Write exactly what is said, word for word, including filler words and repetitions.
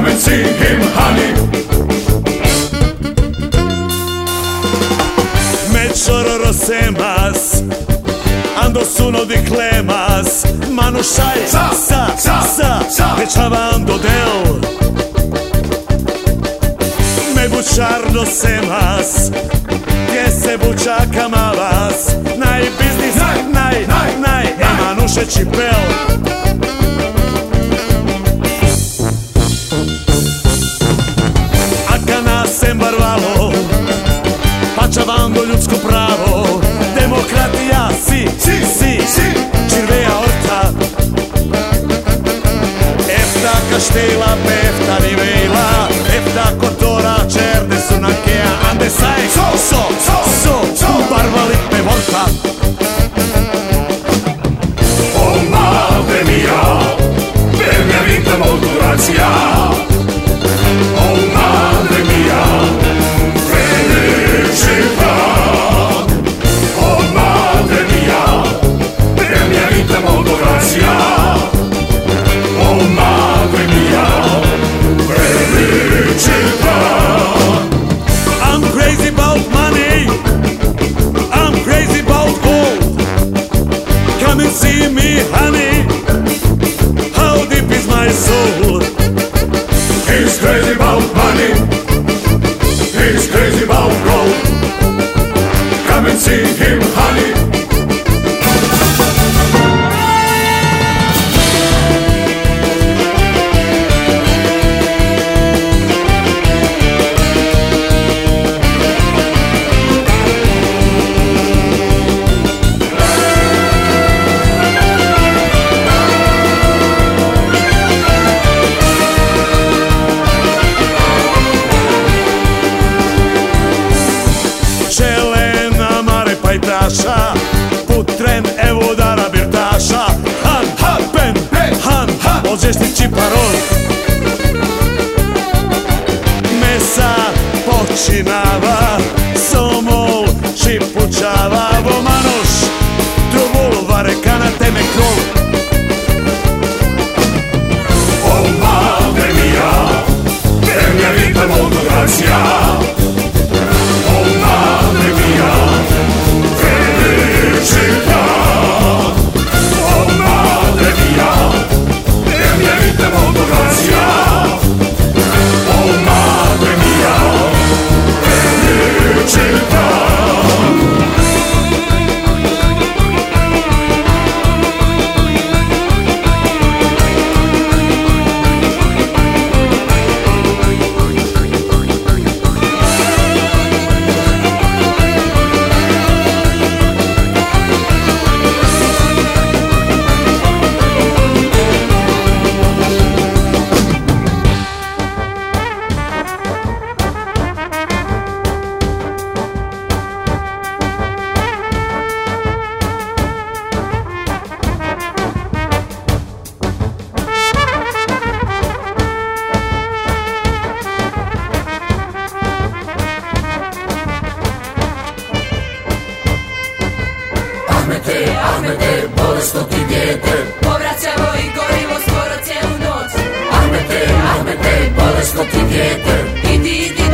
Come and see him, honey. Me chororo semas, ando suno di clemas, mano shai, sa, sa, sa, sa, sa, e chavando del. Me buchardo semas, que se bucha camavas, nai business, nai, nai, nai, e manuše čipel. Sem barvalo, pačavando ljudsko pravo, demokratija, si, si, si, si, čirveja orta. Efta kaštela, pefta nivela, efta kotora, čerde su na kea, ande saj, so, so, so, so, so, barvali me vorta. Oh madre mia, per mia vita molto grazia. Oh madre mia, felicità. Oh madre mia, per mia vita molto grazia. Oh madre mia, felicità. I'm crazy about money, I'm crazy about gold. Come and see me, honey, how deep is my soul. He's crazy about money, he's crazy about gold. Come and see him, honey. Putrem evo dara birtaša, han, han, pen, han, han, ođešnići parol. Mesa počinava, somol čipučava, vomanoš, trubul, varekana, teme krol. Oh madre mia, per mia vita molto grazia. Oh madre mia, felicità. Oh madre mia, per mia vita molto grazia. Oh madre mia, felicità. Ahmete, Ahmete, bolesno ti dijete, povraćamo i gorimo skoro cijelu noć. Ahmete, Ahmete, bolesno ti dijete, idi, idi